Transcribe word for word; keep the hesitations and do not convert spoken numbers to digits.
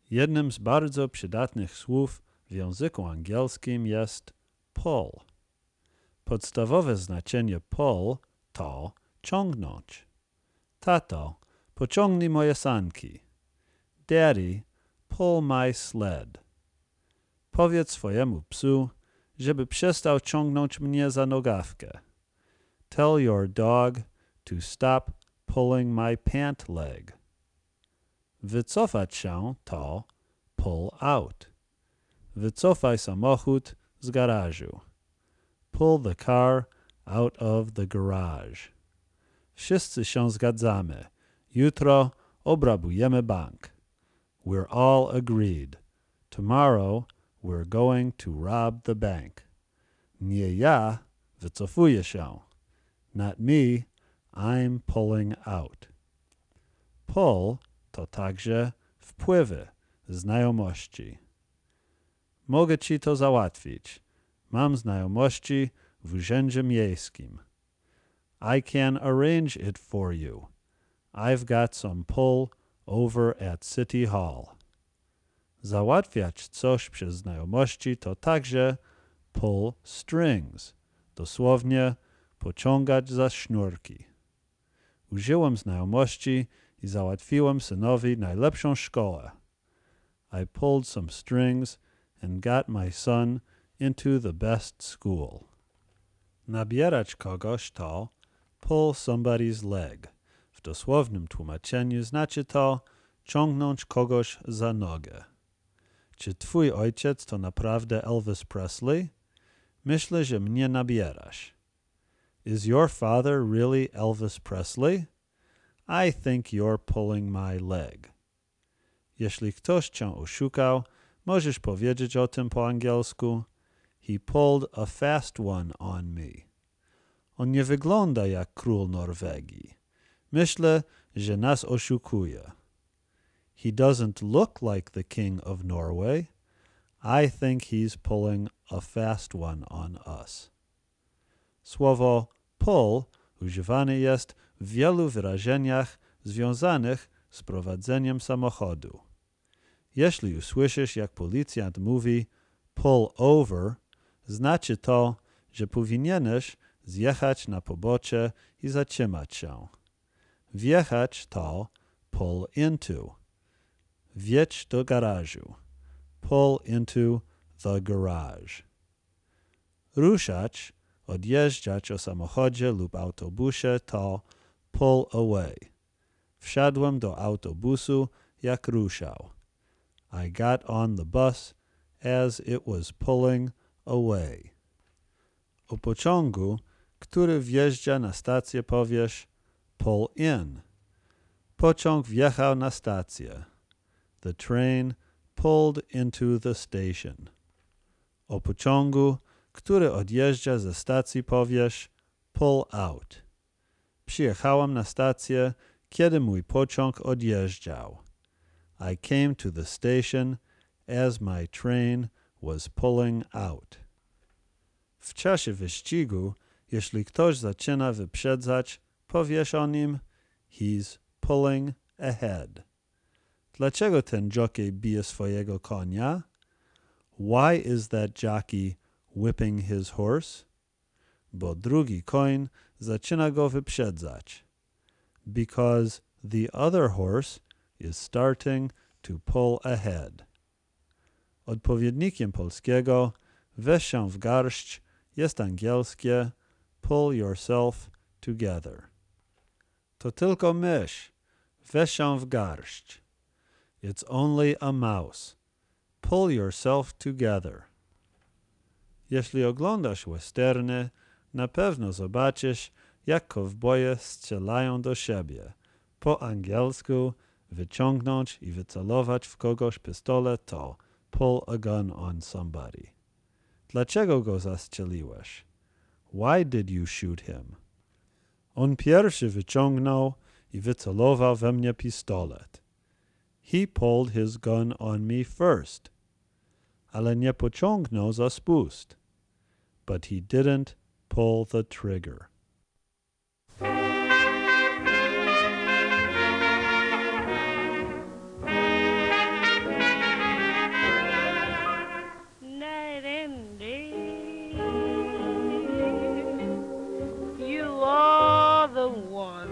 Jednym z bardzo przydatnych słów w języku angielskim jest pull. Podstawowe znaczenie pull to ciągnąć. Tato, pociągnij moje sanki. Daddy, pull my sled. Powiedz swojemu psu, żeby przestał ciągnąć mnie za nogawkę. Tell your dog to stop pulling my pant leg. Wycofać się to pull out. Wycofaj samochód z garażu. Pull the car out of the garage. Wszyscy się zgadzamy. Jutro obrabujemy bank. We're all agreed. Tomorrow we're going to rob the bank. Nie ja wycofuję się. Not me, I'm pulling out. Pull to także wpływy, znajomości. Mogę ci to załatwić. Mam znajomości w urzędzie miejskim. I can arrange it for you. I've got some pull over at City Hall. Załatwiać coś przez znajomości to także pull strings, dosłownie pociągać za sznurki. Użyłem znajomości i załatwiłem synowi najlepszą szkołę. I pulled some strings and got my son into the best school. Nabierać kogoś to pull somebody's leg. W dosłownym tłumaczeniu znaczy to ciągnąć kogoś za nogę. Czy twój ojciec to naprawdę Elvis Presley? Myślę, że mnie nabierasz. Is your father really Elvis Presley? I think you're pulling my leg. Jeśli ktoś cię oszukał, możesz powiedzieć o tym po angielsku. He pulled a fast one on me. On nie wygląda jak król Norwegii. Myślę, że nas oszukuje. He doesn't look like the king of Norway. I think he's pulling a fast one on us. Słowo pull używane jest w wielu wyrażeniach związanych z prowadzeniem samochodu. Jeśli usłyszysz, jak policjant mówi pull over, znaczy to, że powinieneś zjechać na pobocze i zatrzymać się. Wjechać to pull into. Wjedź do garażu. Pull into the garage. Ruszać, odjeżdżać o samochodzie lub autobusie to pull away. Wsiadłem do autobusu, jak ruszał. I got on the bus as it was pulling away. O pociągu, który wjeżdża na stację, powiesz pull in. Pociąg wjechał na stację. The train pulled into the station. O pociągu, który odjeżdża ze stacji, powiesz pull out. Przyjechałem na stację, kiedy mój pociąg odjeżdżał. I came to the station as my train was pulling out. W czasie wyścigu, jeśli ktoś zaczyna wyprzedzać, powiesz o nim he's pulling ahead. Dlaczego ten jockey bije swojego konia? Why is that jockey whipping his horse? Bo drugi koń zaczyna go wyprzedzać. Because the other horse is starting to pull ahead. Odpowiednikiem polskiego weź się w garść jest angielskie pull yourself together. To tylko mysz. Weź się w garść. It's only a mouse. Pull yourself together. Jeśli oglądasz westerny, na pewno zobaczysz, jak kowboje strzelają do siebie. Po angielsku wyciągnąć i wycelować w kogoś pistolet to pull a gun on somebody. Dlaczego go zastrzeliłeś? Why did you shoot him? On pierwszy wyciągnął i wycelował we mnie pistolet. He pulled his gun on me first. Ale nie pociągnął za spust. But he didn't pull the trigger. Number one.